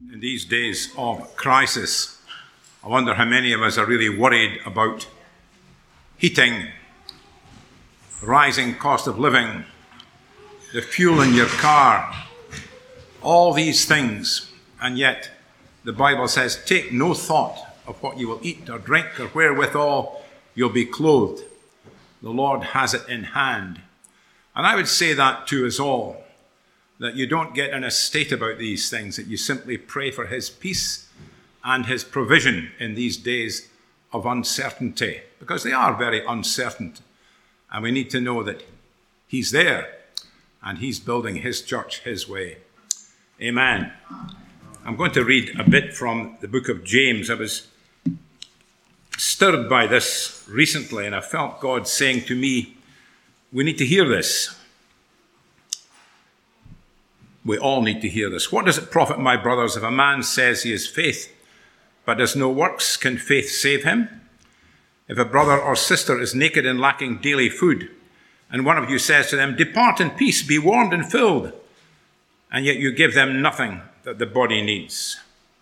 In these days of crisis, I wonder how many of us are really worried about heating, rising cost of living, the fuel in your car, all these things. And yet the Bible says, take no thought of what you will eat or drink or wherewithal you'll be clothed. The Lord has it in hand. And I would say that to us all, that you don't get in a state about these things, that you simply pray for his peace and his provision in these days of uncertainty, because they are very uncertain. And we need to know that he's there and he's building his church his way. Amen. I'm going to read a bit from the book of James. I was stirred by this recently, and I felt God saying to me, we need to hear this. We all need to hear this. What does it profit, my brothers, if a man says he has faith, but has no works? Can faith save him? If a brother or sister is naked and lacking daily food, and one of you says to them, depart in peace, be warmed and filled, and yet you give them nothing that the body needs,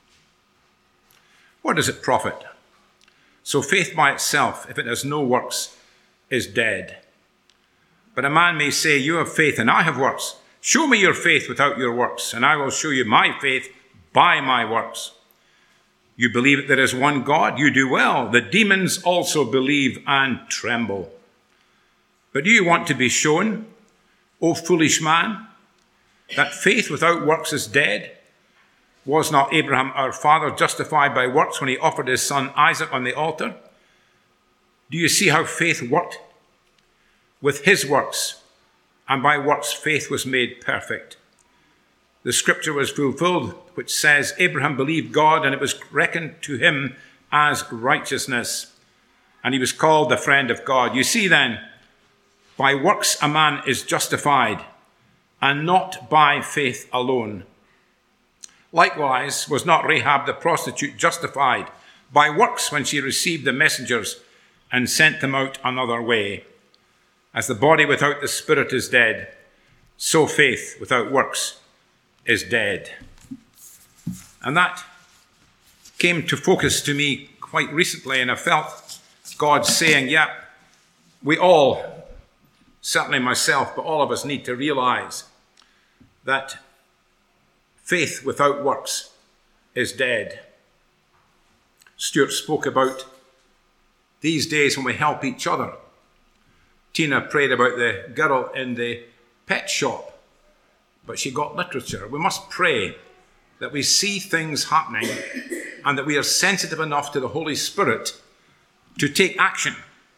what does it profit? So faith by itself, if it has no works, is dead. But a man may say, you have faith and I have works. Show me your faith without your works, and I will show you my faith by my works. You believe that there is one God? You do well. The demons also believe and tremble. But do you want to be shown, O foolish man, that faith without works is dead? Was not Abraham our father justified by works when he offered his son Isaac on the altar? Do you see how faith worked with his works? And by works faith was made perfect. The scripture was fulfilled, which says, Abraham believed God, and it was reckoned to him as righteousness. And he was called the friend of God. You see then, by works a man is justified, and not by faith alone. Likewise, was not Rahab the prostitute justified by works when she received the messengers and sent them out another way? As the body without the spirit is dead, so faith without works is dead. And that came to focus to me quite recently, and I felt God saying, we all, certainly myself, but all of us need to realize that faith without works is dead. Stuart spoke about these days when we help each other. Tina prayed about the girl in the pet shop, but she got literature. We must pray that we see things happening and that we are sensitive enough to the Holy Spirit to take action.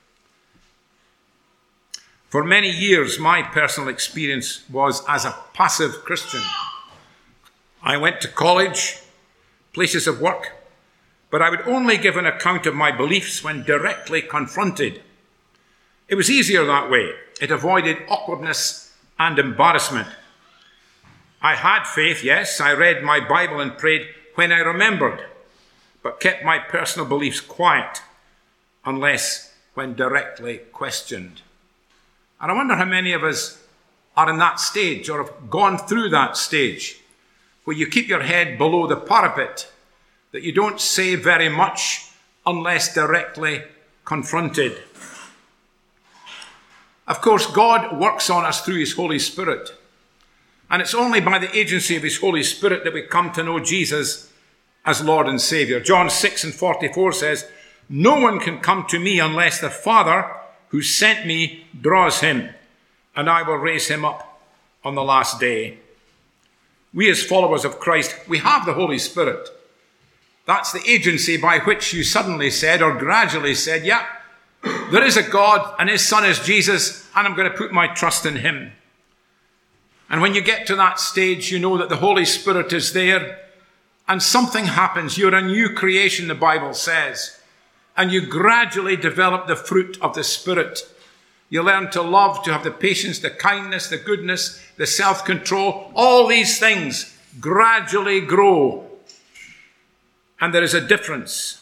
For many years, my personal experience was as a passive Christian. I went to college, places of work, but I would only give an account of my beliefs when directly confronted. It was easier that way. It avoided awkwardness and embarrassment. I had faith, yes. I read my Bible and prayed when I remembered, but kept my personal beliefs quiet, unless when directly questioned. And I wonder how many of us are in that stage or have gone through that stage where you keep your head below the parapet, that you don't say very much unless directly confronted. Of course, God works on us through his Holy Spirit. And it's only by the agency of his Holy Spirit that we come to know Jesus as Lord and Saviour. John 6:44 says, no one can come to me unless the Father who sent me draws him, and I will raise him up on the last day. We as followers of Christ, we have the Holy Spirit. That's the agency by which you suddenly said or gradually said, there is a God and his son is Jesus, and I'm going to put my trust in him. And when you get to that stage, you know that the Holy Spirit is there and something happens. You're a new creation, the Bible says, and you gradually develop the fruit of the Spirit. You learn to love, to have the patience, the kindness, the goodness, the self-control. All these things gradually grow. And there is a difference.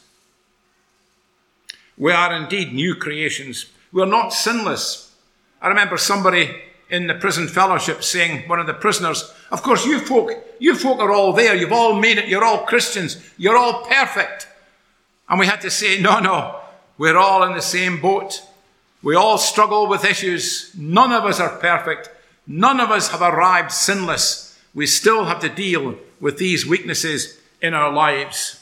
We are indeed new creations. We're not sinless. I remember somebody in the prison fellowship saying, one of the prisoners, of course, you folk are all there. You've all made it. You're all Christians. You're all perfect. And we had to say, no, we're all in the same boat. We all struggle with issues. None of us are perfect. None of us have arrived sinless. We still have to deal with these weaknesses in our lives.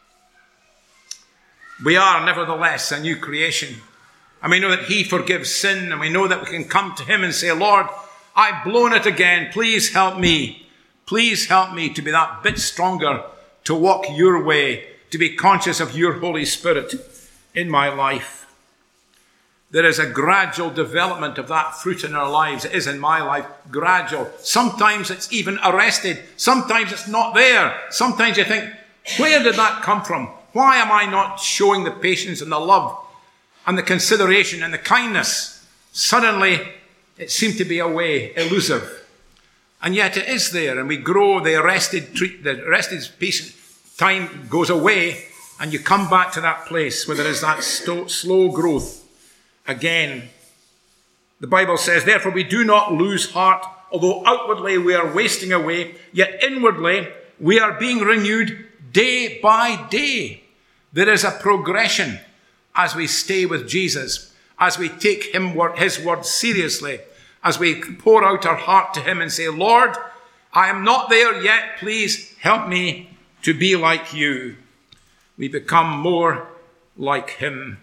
We are nevertheless a new creation. And we know that he forgives sin, and we know that we can come to him and say, Lord, I've blown it again. Please help me. Please help me to be that bit stronger, to walk your way, to be conscious of your Holy Spirit in my life. There is a gradual development of that fruit in our lives. It is in my life, gradual. Sometimes it's even arrested. Sometimes it's not there. Sometimes you think, where did that come from? Why am I not showing the patience and the love and the consideration and the kindness? Suddenly, it seemed to be away, elusive. And yet it is there, and we grow. The arrested patient time goes away, and you come back to that place where there is that slow growth again. The Bible says, therefore we do not lose heart, although outwardly we are wasting away, yet inwardly we are being renewed day by day. There is a progression as we stay with Jesus, as we take his word seriously, as we pour out our heart to him and say, Lord, I am not there yet. Please help me to be like you. We become more like him.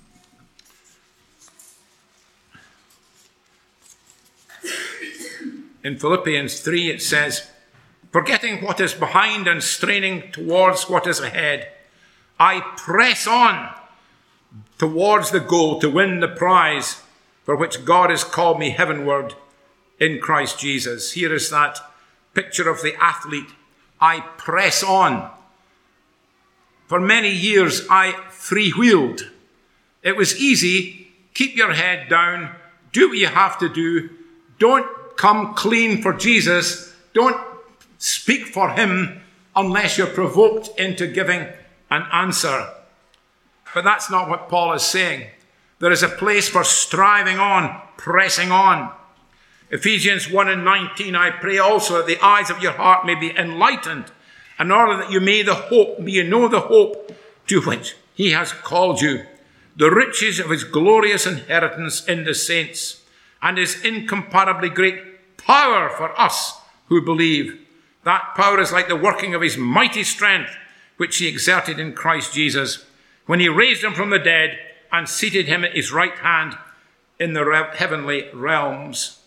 In Philippians 3 it says, forgetting what is behind and straining towards what is ahead, I press on towards the goal to win the prize for which God has called me heavenward in Christ Jesus. Here is that picture of the athlete. I press on. For many years I freewheeled. It was easy. Keep your head down. Do what you have to do. Don't come clean for Jesus. Don't speak for him unless you're provoked into giving an answer. But that's not what Paul is saying. There is a place for striving on, pressing on. Ephesians 1:19, I pray also that the eyes of your heart may be enlightened, in order that you may know the hope to which he has called you, the riches of his glorious inheritance in the saints, and his incomparably great power for us who believe. That power is like the working of his mighty strength, which he exerted in Christ Jesus, when he raised him from the dead and seated him at his right hand in the heavenly realms.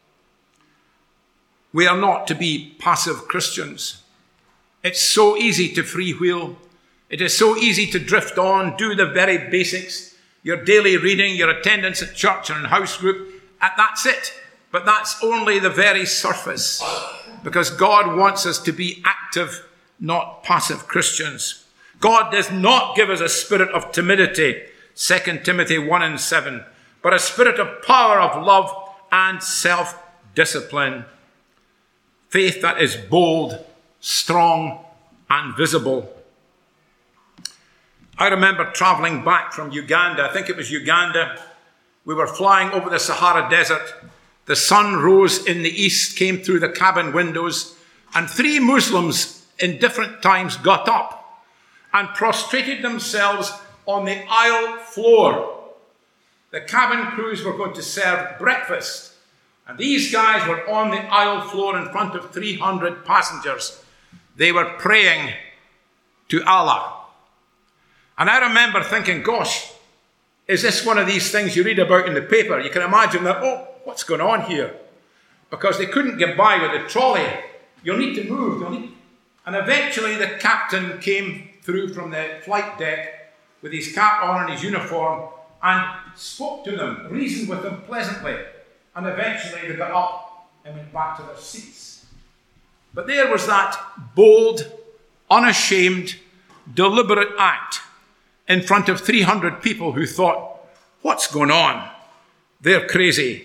We are not to be passive Christians. It's so easy to freewheel. It is so easy to drift on, do the very basics, your daily reading, your attendance at church and house group, and that's it. But that's only the very surface, because God wants us to be active, not passive Christians. God does not give us a spirit of timidity, 2 Timothy 1:7, but a spirit of power, of love, and self-discipline. Faith that is bold, strong, and visible. I remember traveling back from Uganda. I think it was Uganda. We were flying over the Sahara Desert. The sun rose in the east, came through the cabin windows, and 3 Muslims in different times got up and prostrated themselves on the aisle floor. The cabin crews were going to serve breakfast, and these guys were on the aisle floor in front of 300 passengers. They were praying to Allah. And I remember thinking, gosh, is this one of these things you read about in the paper? You can imagine that, what's going on here? Because they couldn't get by with the trolley. You'll need to move. And eventually the captain came through from the flight deck with his cap on and his uniform and spoke to them, reasoned with them pleasantly. And eventually they got up and went back to their seats. But there was that bold, unashamed, deliberate act in front of 300 people who thought, what's going on? They're crazy.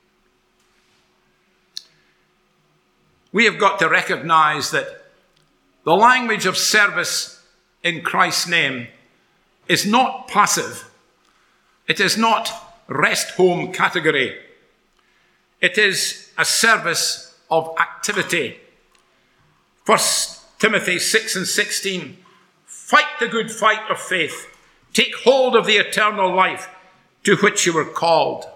We have got to recognize that the language of service in Christ's name is not passive. It is not rest home category. It is a service of activity. 1 Timothy 6:16, fight the good fight of faith. Take hold of the eternal life to which you were called.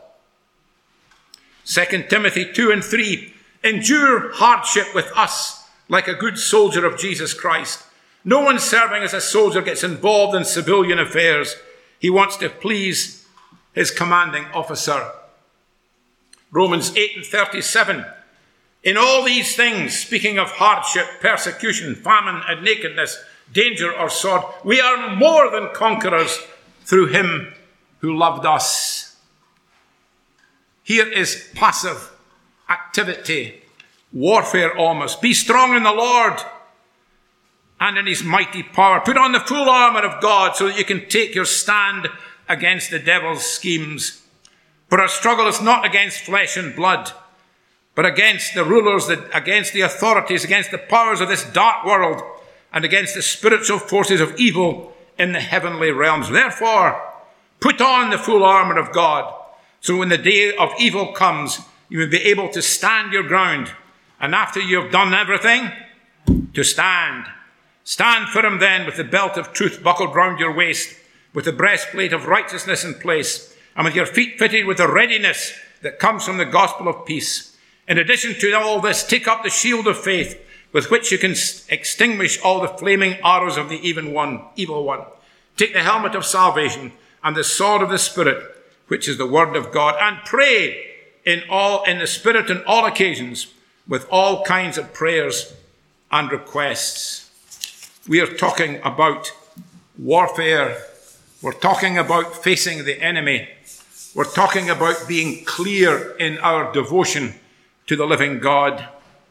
2 Timothy 2:3, endure hardship with us like a good soldier of Jesus Christ. No one serving as a soldier gets involved in civilian affairs. He wants to please his commanding officer. Romans 8:37, in all these things, speaking of hardship, persecution, famine, and nakedness, danger or sword, we are more than conquerors through him who loved us. Here is passive activity, warfare almost. Be strong in the Lord and in his mighty power. Put on the full armour of God so that you can take your stand against the devil's schemes. For our struggle is not against flesh and blood, but against the rulers, against the authorities, against the powers of this dark world, and against the spiritual forces of evil in the heavenly realms. Therefore, put on the full armour of God, so when the day of evil comes, you will be able to stand your ground. And after you have done everything, to stand. Stand firm then with the belt of truth buckled round your waist, with the breastplate of righteousness in place, and with your feet fitted with the readiness that comes from the gospel of peace. In addition to all this, take up the shield of faith, with which you can extinguish all the flaming arrows of the evil one. Take the helmet of salvation and the sword of the Spirit, which is the word of God, and pray in the Spirit on all occasions, with all kinds of prayers and requests. We are talking about warfare. We're talking about facing the enemy. We're talking about being clear in our devotion to the living God.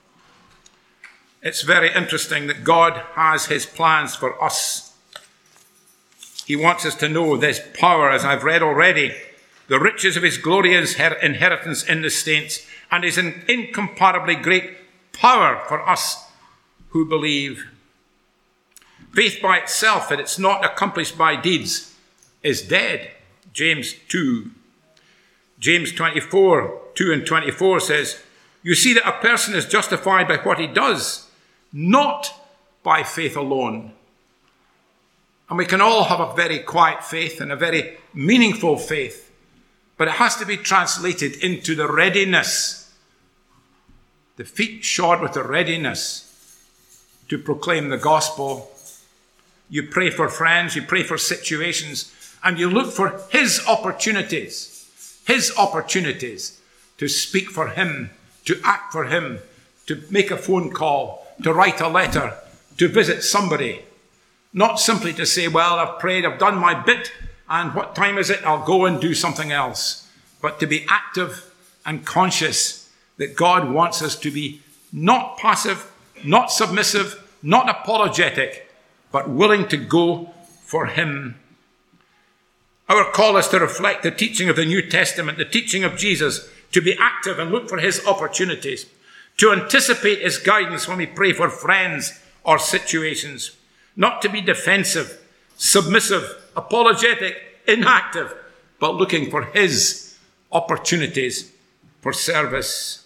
It's very interesting that God has his plans for us. He wants us to know this power, as I've read already, the riches of his glorious inheritance in the saints, and his incomparably great power for us who believe. Faith by itself, and it's not accomplished by deeds, is dead. James 2. James 24, 2 and 24 says, you see that a person is justified by what he does, not by faith alone. And we can all have a very quiet faith and a very meaningful faith, but it has to be translated into the readiness, the feet shod with the readiness to proclaim the gospel. You pray for friends, you pray for situations, and you look for his opportunities to speak for him, to act for him, to make a phone call, to write a letter, to visit somebody. Not simply to say, well, I've prayed, I've done my bit, and what time is it? I'll go and do something else. But to be active and conscious that God wants us to be not passive, not submissive, not apologetic, but willing to go for him. Our call is to reflect the teaching of the New Testament, the teaching of Jesus, to be active and look for his opportunities, to anticipate his guidance when we pray for friends or situations, not to be defensive, submissive, apologetic, inactive, but looking for his opportunities for service.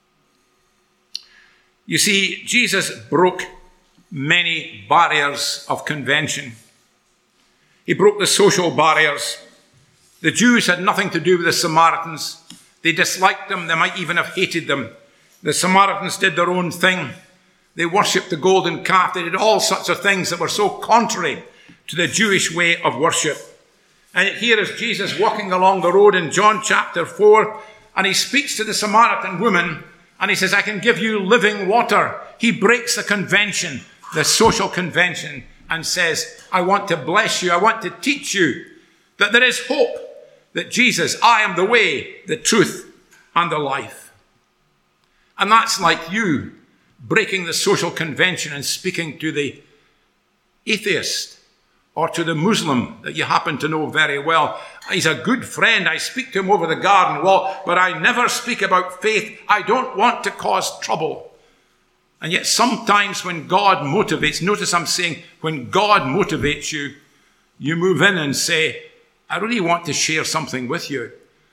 You see, Jesus broke many barriers of convention. He broke the social barriers. The Jews had nothing to do with the Samaritans. They disliked them. They might even have hated them. The Samaritans did their own thing. They worshipped the golden calf. They did all sorts of things that were so contrary to the Jewish way of worship. And here is Jesus walking along the road in John chapter 4, and he speaks to the Samaritan woman, and he says, I can give you living water. He breaks the convention, the social convention, and says, I want to bless you. I want to teach you that there is hope, that Jesus, I am the way, the truth, and the life. And that's like you breaking the social convention and speaking to the atheist or to the Muslim that you happen to know very well. He's a good friend. I speak to him over the garden wall, but I never speak about faith. I don't want to cause trouble. And yet sometimes when God motivates, notice I'm saying when God motivates you, you move in and say, I really want to share something with you.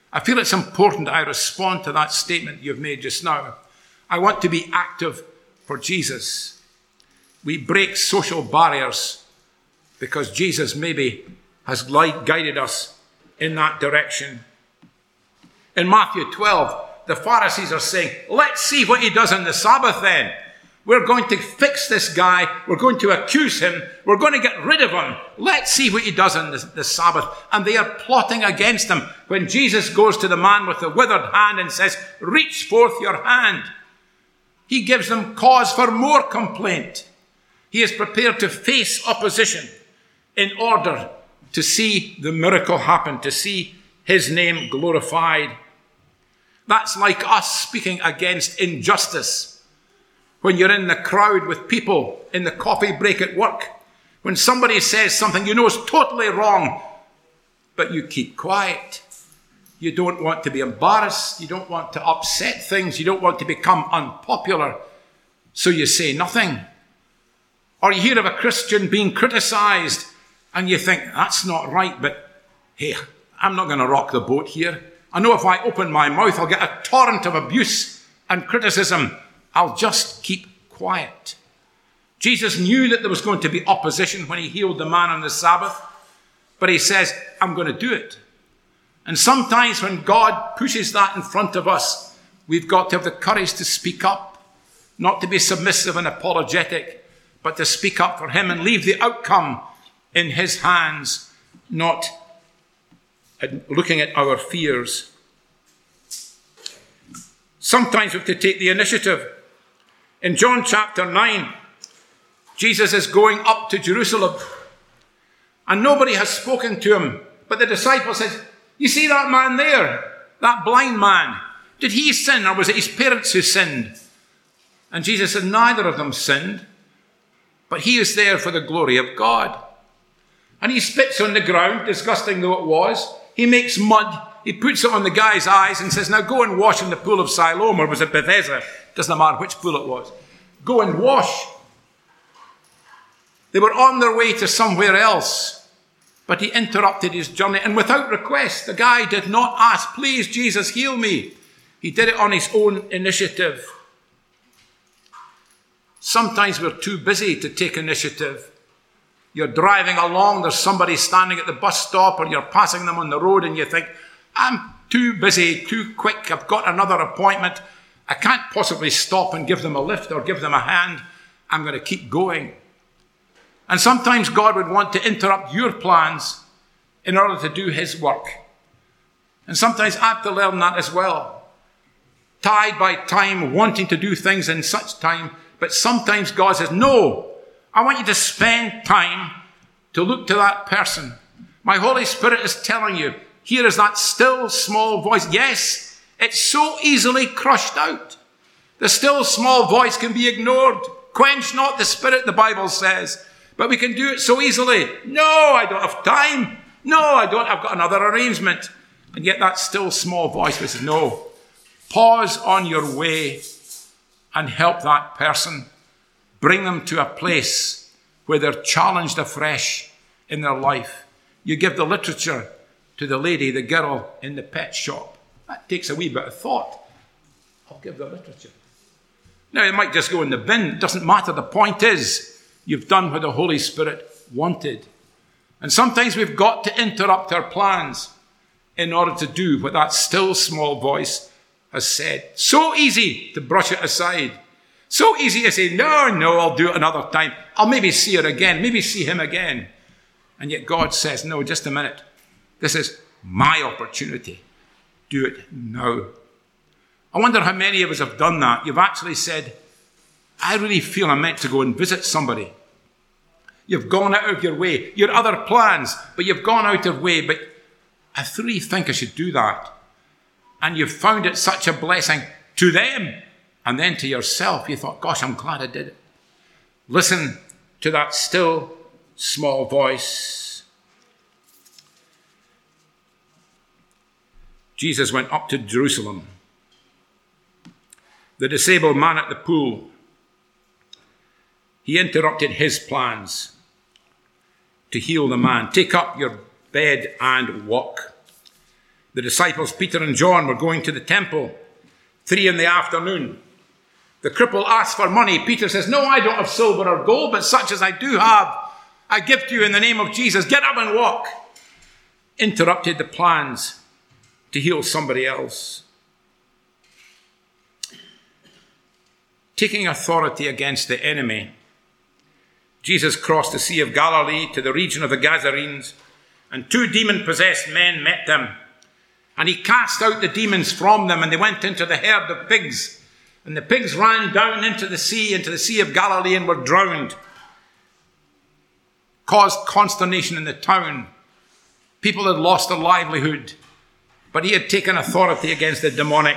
I feel it's important I respond to that statement you've made just now. I want to be active for Jesus. We break social barriers because Jesus maybe has guided us in that direction. In Matthew 12, the Pharisees are saying, let's see what he does on the Sabbath then. We're going to fix this guy. We're going to accuse him. We're going to get rid of him. Let's see what he does on the Sabbath. And they are plotting against him when Jesus goes to the man with the withered hand and says, reach forth your hand. He gives them cause for more complaint. He is prepared to face opposition in order to see the miracle happen, to see his name glorified. That's like us speaking against injustice. When you're in the crowd with people in the coffee break at work, when somebody says something you know is totally wrong, but you keep quiet. You don't want to be embarrassed. You don't want to upset things. You don't want to become unpopular. So you say nothing. Or you hear of a Christian being criticized and you think, that's not right, but hey, I'm not going to rock the boat here. I know if I open my mouth, I'll get a torrent of abuse and criticism. I'll just keep quiet. Jesus knew that there was going to be opposition when he healed the man on the Sabbath, but he says, I'm going to do it. And sometimes when God pushes that in front of us, we've got to have the courage to speak up, not to be submissive and apologetic, but to speak up for him and leave the outcome in his hands, not looking at our fears. Sometimes we have to take the initiative. In John chapter 9, Jesus is going up to Jerusalem and nobody has spoken to him. But the disciple says, you see that man there, that blind man, did he sin or was it his parents who sinned? And Jesus said, neither of them sinned, but he is there for the glory of God. And he spits on the ground, disgusting though it was. He makes mud, he puts it on the guy's eyes and says, now go and wash in the pool of Siloam, or was it Bethesda? Doesn't matter which pool it was. Go and wash. They were on their way to somewhere else, but he interrupted his journey. And without request, the guy did not ask, please, Jesus, heal me. He did it on his own initiative. Sometimes we're too busy to take initiative. You're driving along, there's somebody standing at the bus stop, or you're passing them on the road, and you think, I'm too busy, too quick, I've got another appointment. I can't possibly stop and give them a lift or give them a hand. I'm going to keep going. And sometimes God would want to interrupt your plans in order to do his work. And sometimes I have to learn that as well. Tied by time, wanting to do things in such time. But sometimes God says, no, I want you to spend time to look to that person. My Holy Spirit is telling you, here is that still small voice. Yes, it's so easily crushed out. The still small voice can be ignored. Quench not the Spirit, the Bible says. But we can do it so easily. No, I don't have time. No, I don't. I've got another arrangement. And yet that still small voice says, no. Pause on your way and help that person. Bring them to a place where they're challenged afresh in their life. You give the literature to the lady, the girl in the pet shop. That takes a wee bit of thought. I'll give the literature. Now, it might just go in the bin. It doesn't matter. The point is, you've done what the Holy Spirit wanted. And sometimes we've got to interrupt our plans in order to do what that still small voice has said. So easy to brush it aside. So easy to say, no, I'll do it another time. I'll maybe see her again, maybe see him again. And yet God says, no, just a minute. This is my opportunity. Do it now. I wonder how many of us have done that. You've actually said, I really feel I'm meant to go and visit somebody. You've gone out of your way. Your other plans, but you've gone out of your way. But I really think I should do that. And you've found it such a blessing to them and then to yourself. You thought, gosh, I'm glad I did it. Listen to that still small voice. Jesus went up to Jerusalem. The disabled man at the pool, he interrupted his plans to heal the man. Take up your bed and walk. The disciples, Peter and John, were going to the temple, 3 PM. The cripple asks for money. Peter says, no, I don't have silver or gold, but such as I do have, I give to you in the name of Jesus. Get up and walk. Interrupted the plans to heal somebody else. Taking authority against the enemy, Jesus crossed the Sea of Galilee to the region of the Gadarenes, and 2 demon-possessed men met them. And he cast out the demons from them, and they went into the herd of pigs. And the pigs ran down into the Sea of Galilee, and were drowned. Caused consternation in the town. People had lost their livelihood, but he had taken authority against the demonic.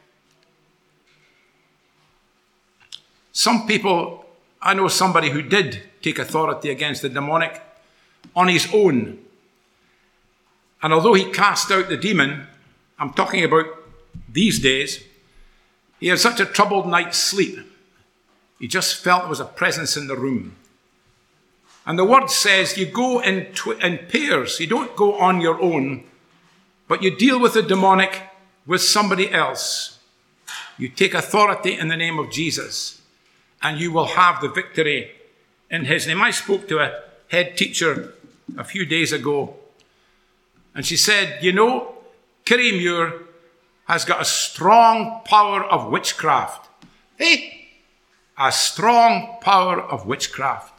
Some people, I know somebody who did take authority against the demonic on his own. And although he cast out the demon, I'm talking about these days, he had such a troubled night's sleep. He just felt there was a presence in the room. And the word says you go in pairs. You don't go on your own, but you deal with the demonic with somebody else. You take authority in the name of Jesus, and you will have the victory in his name. I spoke to a head teacher a few days ago, and she said, you know, Kirriemuir has got a strong power of witchcraft. Hey, a strong power of witchcraft.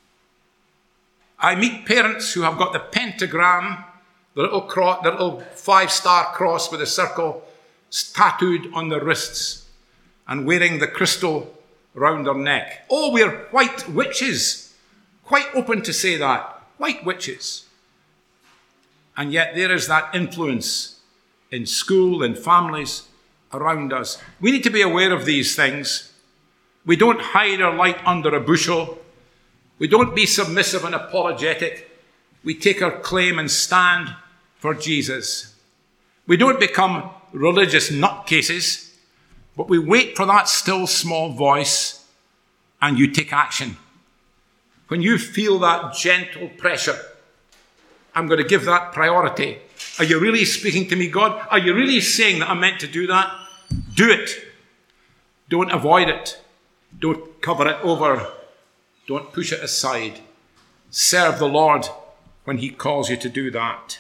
I meet parents who have got the pentagram, the little 5-star cross with a circle tattooed on their wrists and wearing the crystal round their neck. Oh, we're white witches. Quite open to say that. White witches. And yet there is that influence in school and families around us. We need to be aware of these things. We don't hide our light under a bushel. We don't be submissive and apologetic. We take our claim and stand for Jesus. We don't become religious nutcases, but we wait for that still small voice and you take action. When you feel that gentle pressure, I'm going to give that priority. Are you really speaking to me, God? Are you really saying that I'm meant to do that? Do it. Don't avoid it. Don't cover it over. Don't push it aside. Serve the Lord when he calls you to do that.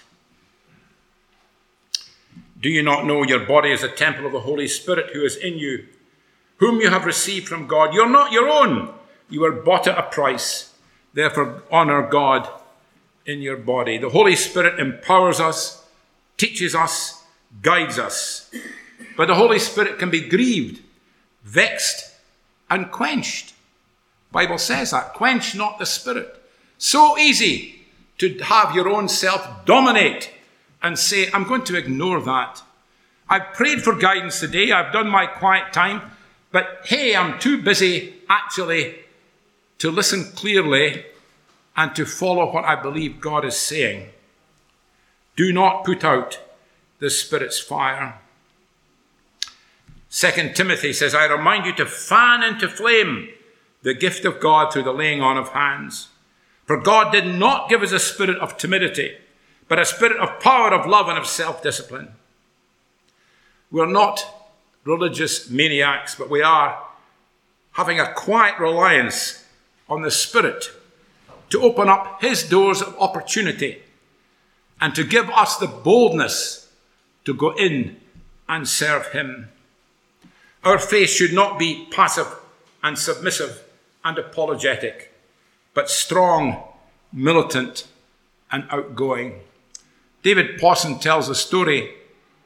Do you not know your body is a temple of the Holy Spirit who is in you, whom you have received from God? You're not your own. You were bought at a price. Therefore, honor God in your body. The Holy Spirit empowers us, teaches us, guides us. But the Holy Spirit can be grieved, vexed, and quenched. The Bible says that. Quench not the Spirit. So easy to have your own self dominate and say, I'm going to ignore that. I've prayed for guidance today. I've done my quiet time. But hey, I'm too busy actually to listen clearly and to follow what I believe God is saying. Do not put out the Spirit's fire. 2 Timothy says, I remind you to fan into flame the gift of God through the laying on of hands. For God did not give us a spirit of timidity, but a spirit of power, of love, and of self-discipline. We're not religious maniacs, but we are having a quiet reliance on the Spirit to open up his doors of opportunity and to give us the boldness to go in and serve him. Our faith should not be passive and submissive and apologetic, but strong, militant, and outgoing. David Pawson tells a story.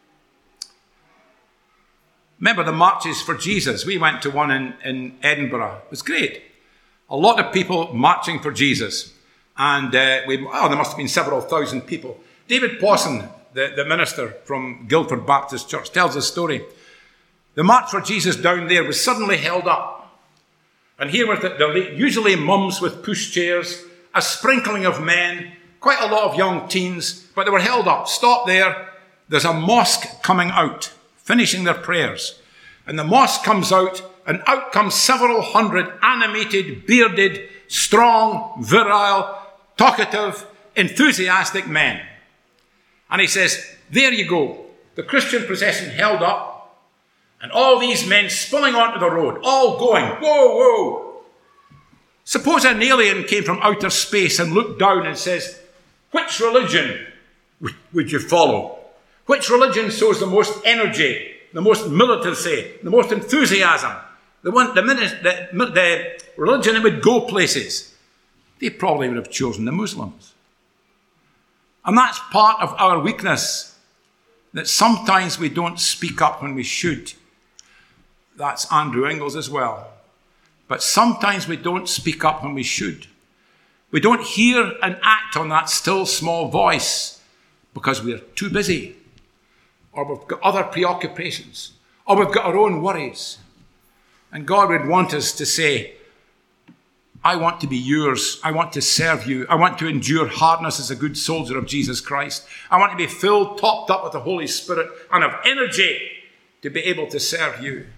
Remember the Marches for Jesus? We went to one in Edinburgh. It was great. A lot of people marching for Jesus. And there must have been several thousand people. David Pawson, the minister from Guildford Baptist Church, tells a story. The March for Jesus down there was suddenly held up. And here were usually mums with pushchairs, a sprinkling of men, quite a lot of young teens, but they were held up. Stop there. There's a mosque coming out, finishing their prayers. And the mosque comes out, and out come several hundred animated, bearded, strong, virile, talkative, enthusiastic men. And he says, there you go. The Christian procession held up, and all these men spilling onto the road, all going, whoa, whoa. Suppose an alien came from outer space and looked down and says, which religion would you follow? Which religion shows the most energy, the most militancy, the most enthusiasm? The religion that would go places? They probably would have chosen the Muslims. And that's part of our weakness, that sometimes we don't speak up when we should. That's Andrew Ingalls as well. But sometimes we don't speak up when we should. We don't hear and act on that still small voice because we're too busy, or we've got other preoccupations, or we've got our own worries. And God would want us to say, I want to be yours. I want to serve you. I want to endure hardness as a good soldier of Jesus Christ. I want to be filled, topped up with the Holy Spirit and have energy to be able to serve you.